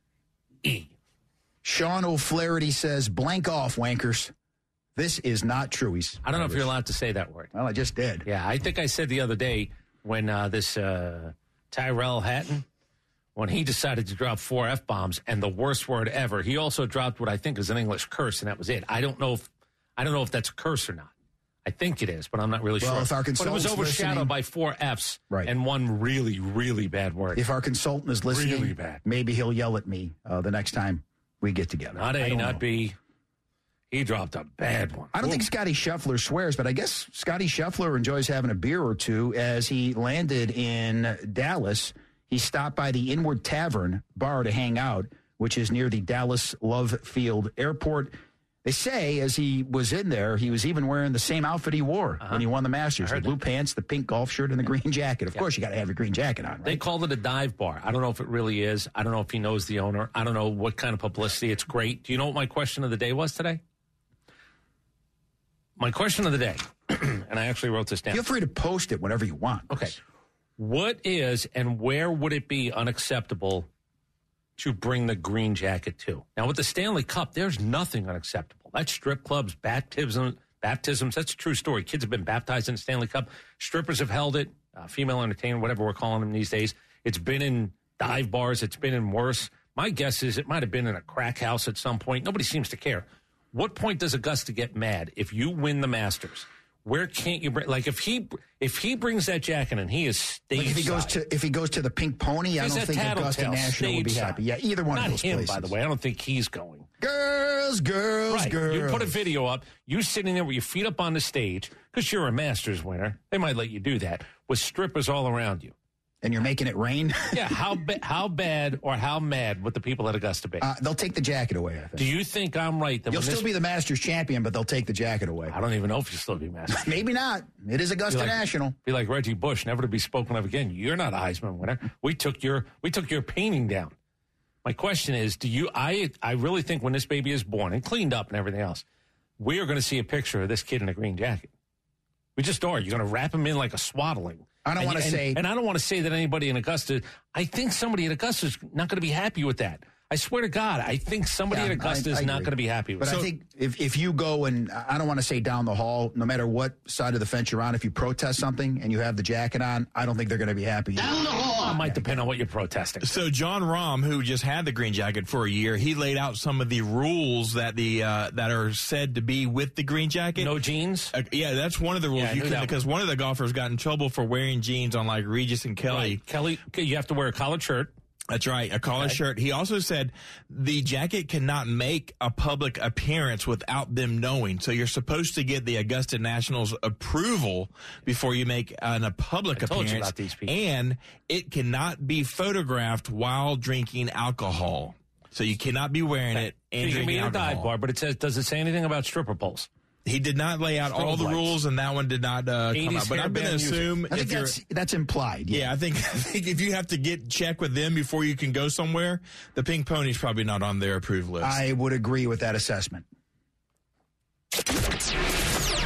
Sean O'Flaherty says, blank off, wankers. This is not true. I don't know if you're allowed to say that word. Well, I just did. Yeah, I think I said the other day when this Tyrell Hatton, when he decided to drop 4 F-bombs and the worst word ever, he also dropped what I think is an English curse, and that was it. I don't know if that's a curse or not. I think it is, but I'm not really sure. If our but it was overshadowed by 4 Fs and one really, really bad word. If our consultant is listening, really bad. Maybe he'll yell at me the next time we get together. Not A, not B. He dropped a bad one. I don't think Scotty Scheffler swears, but I guess Scotty Scheffler enjoys having a beer or two. As he landed in Dallas, he stopped by the Inward Tavern bar to hang out, which is near the Dallas Love Field Airport. They say as he was in there, he was even wearing the same outfit he wore when he won the Masters. The blue pants, the pink golf shirt, and the green jacket. Of course, you got to have your green jacket on, right? They called it a dive bar. I don't know if it really is. I don't know if he knows the owner. I don't know what kind of publicity. It's great. Do you know what my question of the day was today? My question of the day, and I actually wrote this down. Feel free to post it whenever you want. Okay. What is and where would it be unacceptable to bring the green jacket to? Now, with the Stanley Cup, there's nothing unacceptable. That's strip clubs, baptisms. That's a true story. Kids have been baptized in the Stanley Cup. Strippers have held it. Female entertainment, whatever we're calling them these days. It's been in dive bars. It's been in worse. My guess is it might have been in a crack house at some point. Nobody seems to care. What point does Augusta get mad if you win the Masters? Where can't you bring? Like if he brings that jacket and he is stateside. Like if he goes to the Pink Pony, I don't think Augusta National would be happy. Yeah, either one of those places. Not him, by the way. I don't think he's going. Girls. You put a video up. You sitting there with your feet up on the stage because you're a Masters winner. They might let you do that with strippers all around you. And you're making it rain? Yeah, how bad or how mad would the people at Augusta be? They'll take the jacket away, I think. Do you think I'm right? That you'll still be the Masters champion, but they'll take the jacket away. I don't even know if you'll still be Masters. Maybe not. It is Augusta National. Be like Reggie Bush, never to be spoken of again. You're not a Heisman winner. We took your painting down. My question is, I really think when this baby is born and cleaned up and everything else, we are going to see a picture of this kid in a green jacket. We just are. You're going to wrap him in like a swaddling. I don't want to say. And I don't want to say that anybody in Augusta, I think somebody at Augusta is not going to be happy with that. I swear to God, I think somebody at Augusta is not going to be happy with that. But I think if you go and, I don't want to say down the hall, no matter what side of the fence you're on, if you protest something and you have the jacket on, I don't think they're going to be happy. Down the hall. It might depend on what you're protesting. So John Rahm, who just had the green jacket for a year, he laid out some of the rules that that are said to be with the green jacket. No jeans? Yeah, that's one of the rules. Yeah, because one of the golfers got in trouble for wearing jeans on like Regis and Kelly. Right. Kelly, you have to wear a collared shirt. That's right, a collared shirt. He also said the jacket cannot make a public appearance without them knowing. So you're supposed to get the Augusta National's approval before you make a public appearance. Told you about these people. And it cannot be photographed while drinking alcohol. So you cannot be wearing it and drinking alcohol. Dive bar, but does it say anything about stripper poles? He did not lay out all the rules, and that one did not come out. But I'm going to assume I think that's implied. Yeah, I think if you have to check with them before you can go somewhere, the Pink Pony's probably not on their approved list. I would agree with that assessment.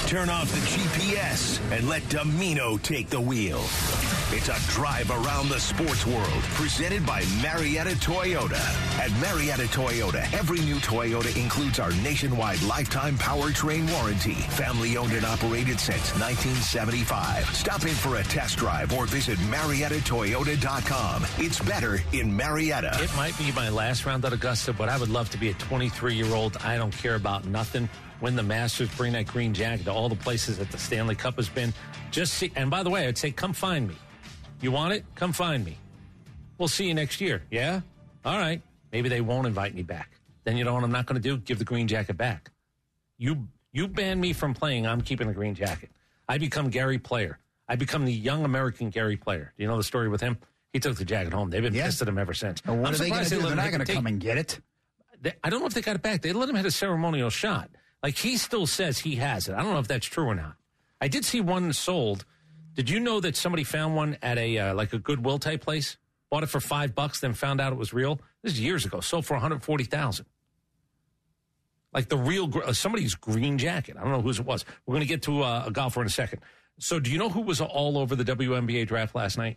Turn off the GPS and let Domino take the wheel. It's a drive around the sports world presented by Marietta Toyota. At Marietta Toyota, every new Toyota includes our nationwide lifetime powertrain warranty. Family owned and operated since 1975. Stop in for a test drive or visit MariettaToyota.com. It's better in Marietta. It might be my last round at Augusta, but I would love to be a 23-year-old. I don't care about nothing. Win the Masters, bring that green jacket to all the places that the Stanley Cup has been. Just see, and by the way, I'd say come find me. You want it? Come find me. We'll see you next year. Yeah? All right. Maybe they won't invite me back. Then you know what I'm not going to do? Give the green jacket back. You ban me from playing, I'm keeping the green jacket. I become Gary Player. I become the young American Gary Player. Do you know the story with him? He took the jacket home. They've been pissed at him ever since. Well, what are they going to do? They're not going to come and get it. I don't know if they got it back. They let him hit a ceremonial shot. Like, he still says he has it. I don't know if that's true or not. I did see one sold. Did you know that somebody found one at a like a Goodwill type place? Bought it for $5, then found out it was real? This is years ago. Sold for $140,000. Like the real, somebody's green jacket. I don't know whose it was. We're going to get to a golfer in a second. So do you know who was all over the WNBA draft last night?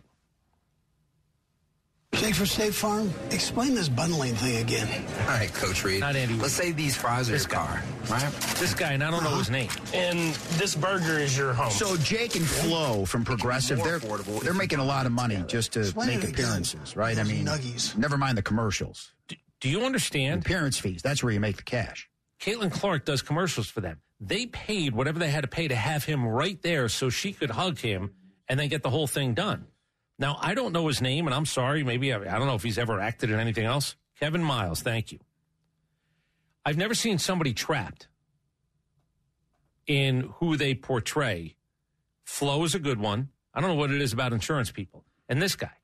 Thanks for State Farm. Explain this bundling thing again. All right, Coach Reed. Not Andy. Let's say these fries are your car, right? This guy, and I don't know his name. And this burger is your home. So Jake and Flo from Progressive, they're making a lot of money just to make appearances, right? I mean, never mind the commercials. Do you understand? Appearance fees, that's where you make the cash. Caitlin Clark does commercials for them. They paid whatever they had to pay to have him right there so she could hug him and then get the whole thing done. Now, I don't know his name, and I'm sorry. Maybe I don't know if he's ever acted in anything else. Kevin Miles, thank you. I've never seen somebody trapped in who they portray. Flo is a good one. I don't know what it is about insurance people. And this guy,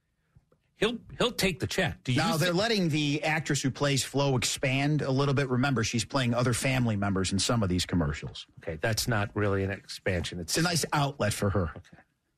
he'll take the check. Now, they're letting the actress who plays Flo expand a little bit. Remember, she's playing other family members in some of these commercials. Okay, that's not really an expansion. It's a nice outlet for her. Okay.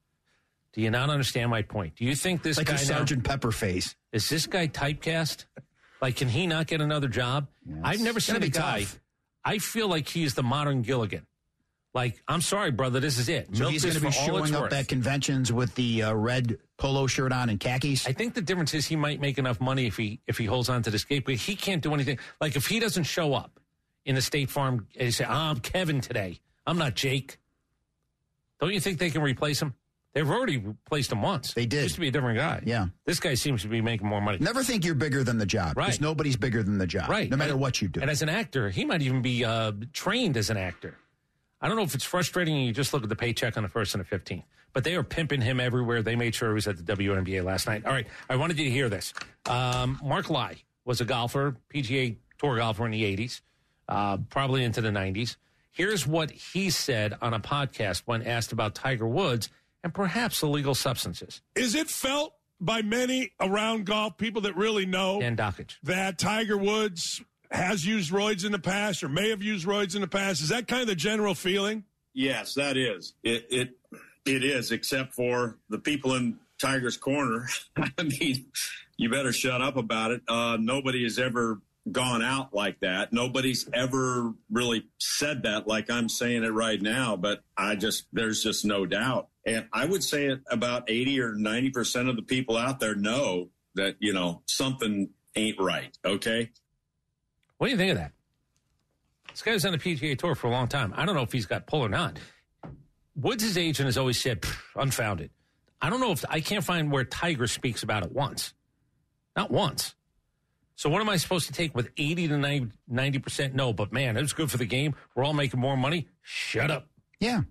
Do you not understand my point? Do you think this like guy a Sergeant Pepper face? Is this guy typecast? Like, can he not get another job? Yes. I've never seen a guy. Tough. I feel like he's the modern Gilligan. Like, I'm sorry, brother, this is it. So he's going to be showing up at conventions with the red polo shirt on and khakis? I think the difference is he might make enough money if he holds on to the skate, but he can't do anything. Like, if he doesn't show up in the State Farm, and he say, I'm Kevin today. I'm not Jake. Don't you think they can replace him? They've already replaced him once. They did. He used to be a different guy. Yeah. This guy seems to be making more money. Never think you're bigger than the job. Right. Because nobody's bigger than the job. Right. No matter what you do. And as an actor, he might even be trained as an actor. I don't know if it's frustrating and you just look at the paycheck on the 1st and the 15th. But they are pimping him everywhere. They made sure he was at the WNBA last night. All right. I wanted you to hear this. Mark Lai was a golfer, PGA Tour golfer in the 80s, probably into the 90s. Here's what he said on a podcast when asked about Tiger Woods and perhaps illegal substances. Is it felt by many around golf, people that really know Dan Dockage, that Tiger Woods has used roids in the past or may have used roids in the past? Is that kind of the general feeling? Yes, that is. It is, except for the people in Tiger's corner. I mean, you better shut up about it. Nobody has ever gone out like that. Nobody's ever really said that like I'm saying it right now, but there's just no doubt. And I would say about 80 or 90% of the people out there know that, something ain't right. Okay. What do you think of that? This guy was on the PGA Tour for a long time. I don't know if he's got pull or not. Woods' agent has always said, unfounded. I don't know I can't find where Tiger speaks about it once. Not once. So what am I supposed to take with 80 to 90% no? But, man, it was good for the game. We're all making more money. Shut up. Yeah.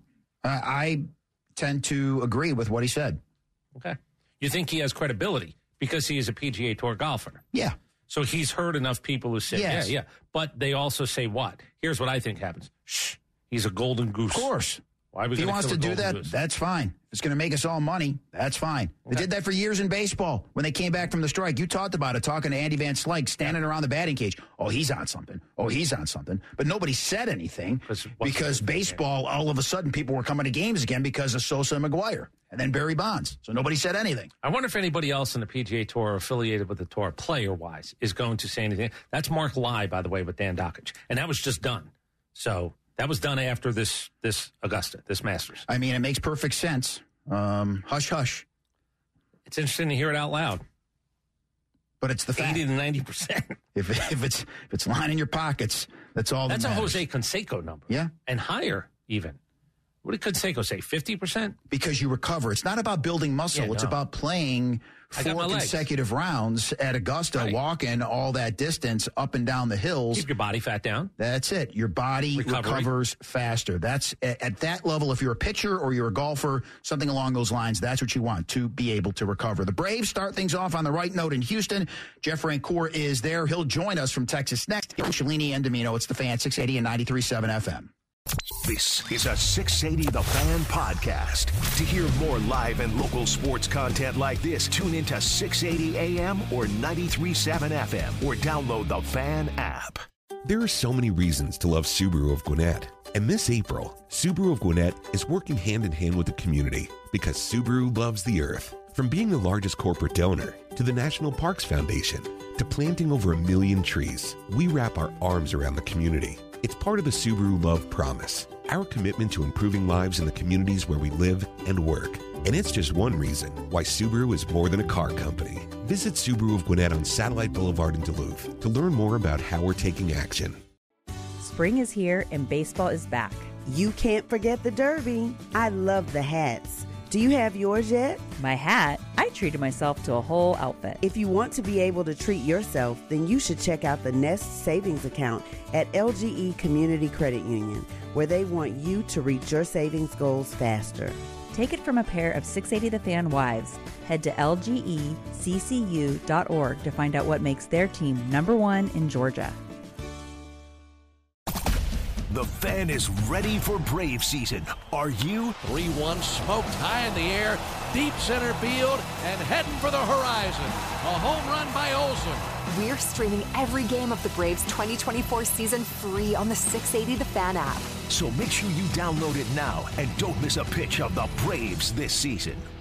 I tend to agree with what he said. Okay. You think he has credibility because he is a PGA Tour golfer? Yeah. So he's heard enough people who say, yes. yeah. But they also say what? Here's what I think happens. Shh. He's a golden goose. Of course. Why are we if he wants to do that, that's fine. If it's going to make us all money, that's fine. Okay. They did that for years in baseball when they came back from the strike. You talked about it, talking to Andy Van Slyke, standing around the batting cage. Oh, he's on something. Oh, he's on something. But nobody said anything because baseball, all of a sudden, people were coming to games again because of Sosa and McGuire and then Barry Bonds. So nobody said anything. I wonder if anybody else in the PGA Tour affiliated with the Tour, player-wise, is going to say anything. That's Mark Lai, by the way, with Dan Dockage. And that was just done. So That was done after this Augusta, this Masters. I mean, it makes perfect sense. Hush, hush. It's interesting to hear it out loud. But it's the fact. 80 to 90%. If it's lining your pockets, that's all that matters. That's a Jose Canseco number. Yeah. And higher, even. What did Canseco say, 50%? Because you recover. It's not about building muscle. It's about playing 4 consecutive rounds at Augusta, walking all that distance up and down the hills. Keep your body fat down. That's it. Your body recovers faster. That's at that level. If you're a pitcher or you're a golfer, something along those lines, that's what you want, to be able to recover. The Braves start things off on the right note in Houston. Jeff Rancourt is there. He'll join us from Texas next. Shalini and Domino. It's the Fan, 680 and 93.7 FM. This is a 680 The Fan podcast. To hear more live and local sports content like this, tune into 680 AM or 93.7 FM or download the Fan app. There are so many reasons to love Subaru of Gwinnett. And this April, Subaru of Gwinnett is working hand in hand with the community because Subaru loves the earth. From being the largest corporate donor to the National Parks Foundation to planting over 1 million trees, we wrap our arms around the community. It's part of the Subaru Love Promise, our commitment to improving lives in the communities where we live and work. And it's just one reason why Subaru is more than a car company. Visit Subaru of Gwinnett on Satellite Boulevard in Duluth to learn more about how we're taking action. Spring is here and baseball is back. You can't forget the Derby. I love the hats. Do you have yours yet? My hat? I treated myself to a whole outfit. If you want to be able to treat yourself, then you should check out the Nest Savings Account at LGE Community Credit Union, where they want you to reach your savings goals faster. Take it from a pair of 680 The Fan wives. Head to lgeccu.org to find out what makes their team #1 in Georgia. The Fan is ready for Brave season. Are you? 3-1 smoked high in the air, deep center field, and heading for the horizon. A home run by Olsen. We're streaming every game of the Braves 2024 season free on the 680 The Fan app. So make sure you download it now and don't miss a pitch of the Braves this season.